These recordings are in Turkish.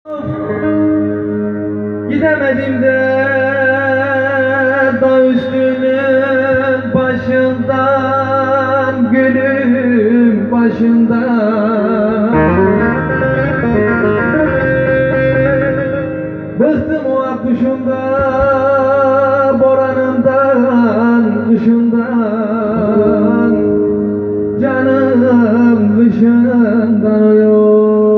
Gidemedim de dağ üstünün başından, gülüm başından. Bıktım o akkuşundan, boranından, kışından. Canım kışından uyuyor.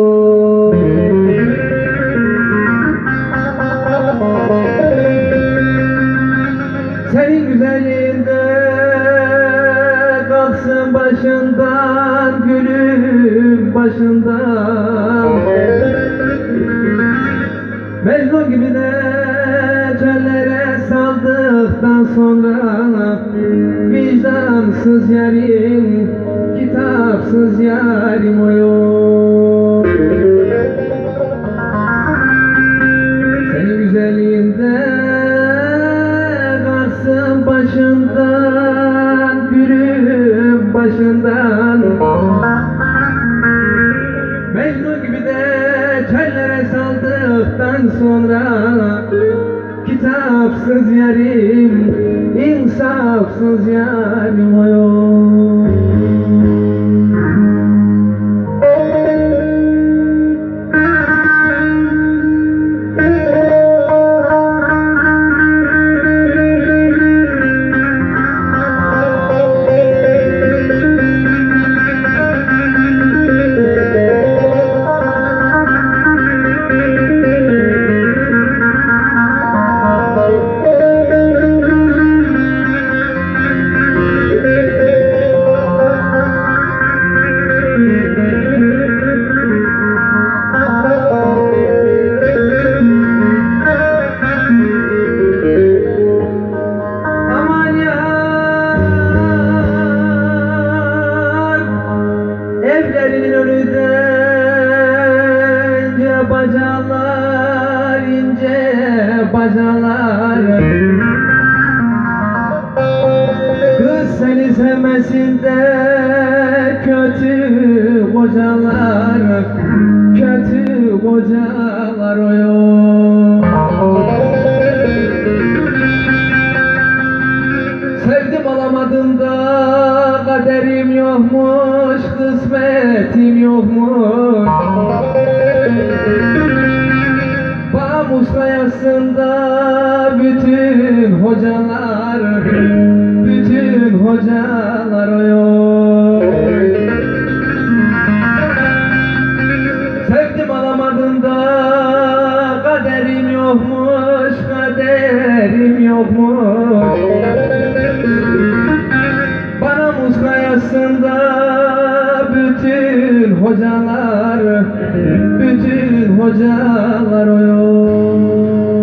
Senin güzelliğinde kalksın başından, gülüm başından. Mecnun gibi de çöllere saldıktan sonra vicdansız yarim, kitapsız yarim uyuyor. Senin güzelliğinde kalksın başından, gülüm başından. Mecnun gibi de çöllere saldıktan sonra kitapsız yarim, insafsız yarim uyuyor. Evlerinin önünden ince bacalar, ince bacalar. Kız seni sevmesin de kötü kocalar, kötü kocalar oyun. Sevdim alamadım da kaderim yokmuş, kısmetim yokmuş. Bamuska yazsında bütün hocalar, bütün hocalar oyun. Sevdim alamadım da kaderim yokmuş, kaderim yokmuş. Bana muska yazsında bütün hocalar, bütün hocalar oyun.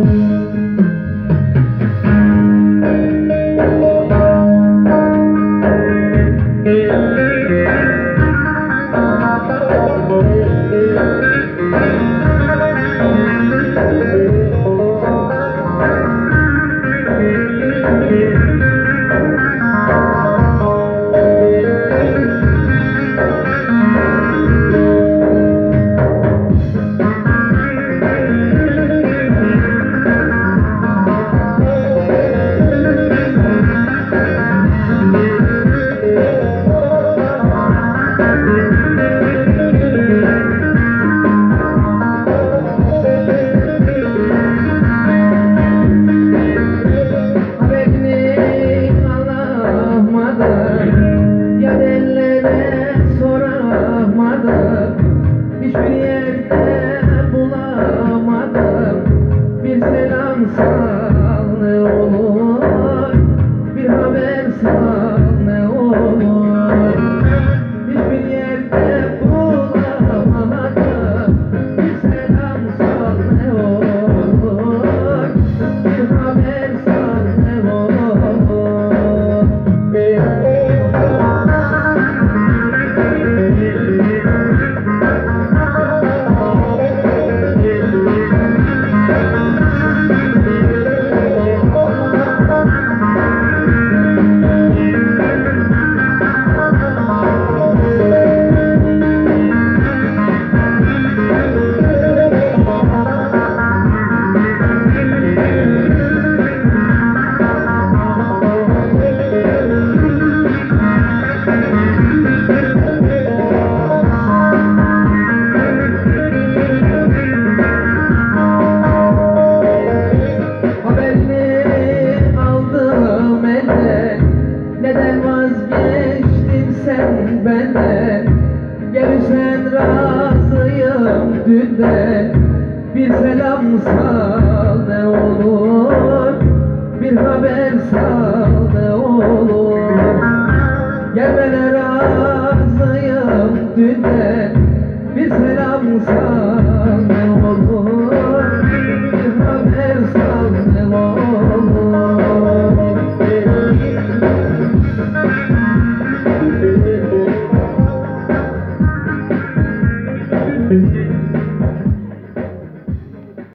Hiçbir yerde bulamadım. Bir selam sal ne olur, bir haber sal ne olur. Hiçbir yerde bulamadım. Bir selam sal ne olur, bir haber sal ne olur. dünden bir selam sal ne olur, bir haber sal ne olur. Gelmene razıyım dünden bir selam sal